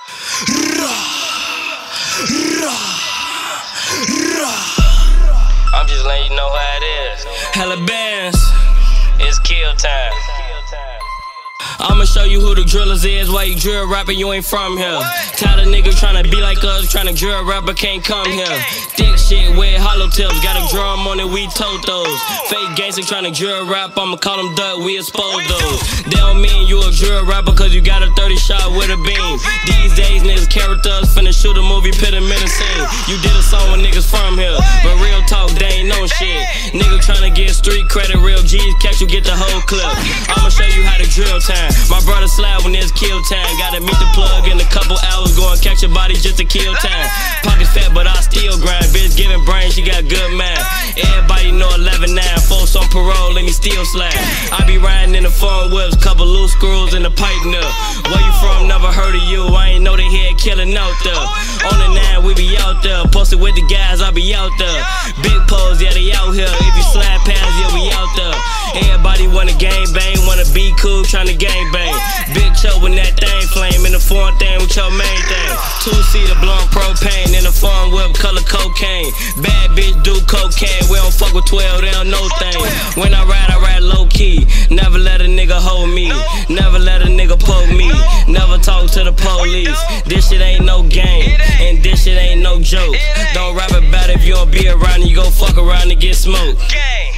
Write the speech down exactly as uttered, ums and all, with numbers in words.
I'm just letting you know how it is. Hella bands, It's kill time. I'ma show you who the drillers is. Why you drill rapping, you ain't from here. Tired of niggas tryna be like us, tryna drill rapper can't come here. Thick shit with hollow tips, got a drum on it, we tote those. Fake gangster tryna drill rap, I'ma call them duck, we expose those. They don't mean you a drill rapper cause you got a thirty shot with a beam. These days niggas characters finna shoot a movie, pit them in a scene. You did a song with niggas from here, but real talk, they ain't no shit. Nigga tryna get street credit, real G's catch you, get the whole clip. I'ma show you how to drill time. My brother slab when it's kill time. Gotta meet the plug in a couple hours, go and catch your body just to kill time. Pockets fat, but I still grind. Bitch giving brain, she got good mind. Everybody know eleven nine, folks on parole, let me still slap. I be riding in the phone whips, couple loose screws in the pipe nut. Where you from? Never heard of you. I ain't know they head killing out there. On the nine, we be out there. Posted with the guys, I be out there. Big pose, yeah, they out here. If you slide past, yeah, we out there. Everybody wanna gang bang, wanna be cool, tryna gang bang. Big choke when that thing flame, in the foreign thing with your main thing. Two-seater blunt propane, in the farm whip color cocaine. Bad bitch do cocaine, we don't fuck with twelve, they don't know things. When I ride, I ride low-key. Never let a nigga hold me, never let a nigga poke me. Never talk to the police, this shit ain't no game, and this shit ain't no joke. Don't rap about it if you don't be around and you gon' fuck around and get smoked.